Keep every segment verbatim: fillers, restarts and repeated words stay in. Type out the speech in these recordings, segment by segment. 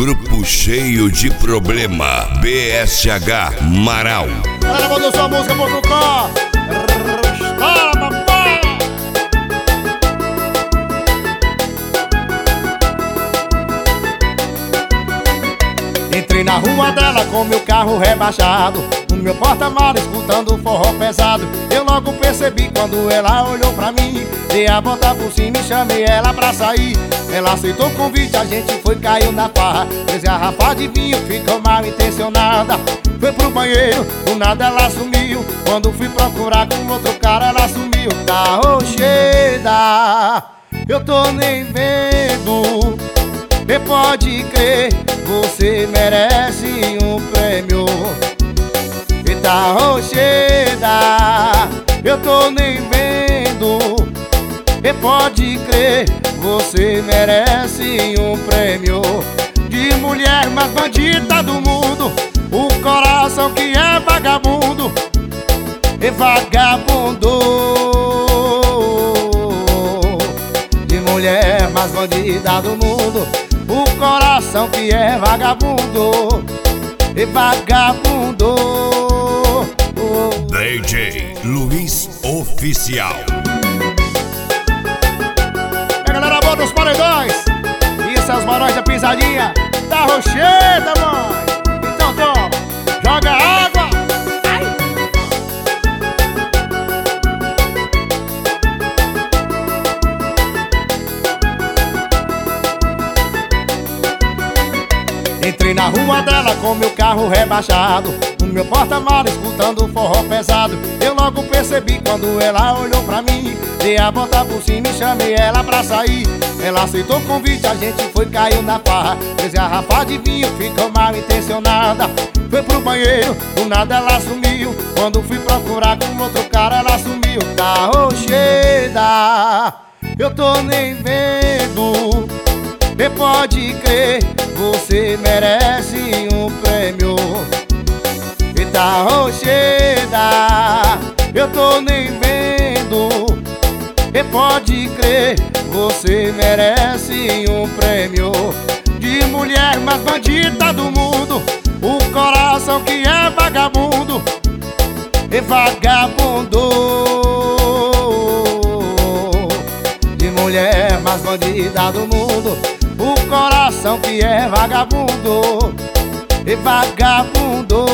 Grupo cheio de problema. B S H Marau. Galera, mandou sua música pro Cucó. Estoura, papai. Entrei na rua dela com meu carro rebaixado, no meu porta-malas escutando forró pesado. Eu logo percebi quando ela olhou pra mim, dei a volta por cima e chamei ela pra sair. Ela aceitou o convite, a gente foi, caiu na farra. Três garrafas de vinho, ficou mal intencionada. Foi pro banheiro, do nada ela sumiu. Quando fui procurar com outro cara, ela sumiu. Tá rocheda, eu tô nem vendo. E pode crer, você merece um prêmio. E tá rocheda, eu tô nem vendo. E pode crer, você merece um prêmio. De mulher mais bandida do mundo, o coração que é vagabundo. E vagabundo. De mulher mais bandida do mundo, o coração que é vagabundo. E vagabundo. D J Luiz Oficial. A galera boa dos paredões. Isso é os barões da pisadinha da rocheda, mãe. Então toma, joga água. Ai. Entrei na rua dela com meu carro rebaixado, no meu porta-malas escutando forró pesado. Eu logo percebi quando ela olhou pra mim, dei a volta por cima e chamei ela pra sair. Ela aceitou o convite, a gente foi, caiu na farra. Três garrafas de vinho, ficou mal intencionada. Foi pro banheiro, do nada ela sumiu. Quando fui procurar com outro cara, ela sumiu. Tá rocheda, eu tô nem vendo. E pode crer, você merece um prêmio. E tá rocheda, eu tô nem vendo. E pode crer, você merece um prêmio. De mulher mais bandida do mundo, o coração que é vagabundo. E vagabundo. De mulher mais bandida do mundo, o coração que é vagabundo. E vagabundo.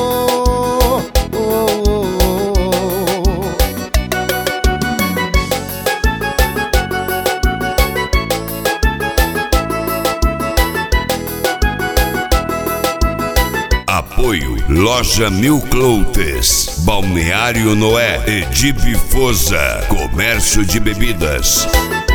Apoio Loja Mil Cloutes, Balneário Noé, Edibe Foza, Comércio de Bebidas.